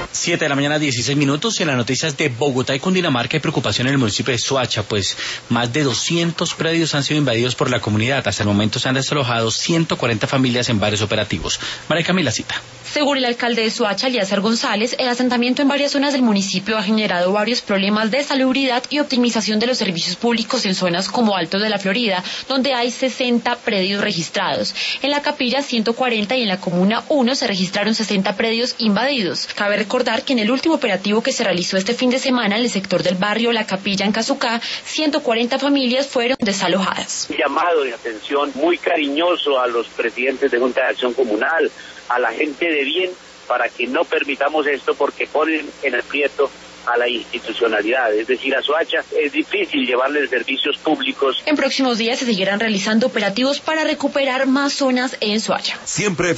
7 de la mañana, 16 minutos, y en las noticias de Bogotá y Cundinamarca hay preocupación en el municipio de Soacha, pues más de 200 predios han sido invadidos por la comunidad. Hasta el momento se han desalojado 140 familias en varios operativos. María Camila Cita. Según el alcalde de Soacha, Elías González, el asentamiento en varias zonas del municipio ha generado varios problemas de salubridad y optimización de los servicios públicos en zonas como Alto de la Florida, donde hay 60 predios registrados. En la Capilla 140 y en la Comuna 1 se registraron 60 predios invadidos. Cabe recordar que en el último operativo que se realizó este fin de semana en el sector del barrio La Capilla en Casucá, 140 familias fueron desalojadas. Un llamado de atención muy cariñoso a los presidentes de Junta de Acción Comunal, a la gente de bien, para que no permitamos esto, porque ponen en aprieto a la institucionalidad, es decir, a Soacha es difícil llevarles servicios públicos. En próximos días se seguirán realizando operativos para recuperar más zonas en Soacha. Siempre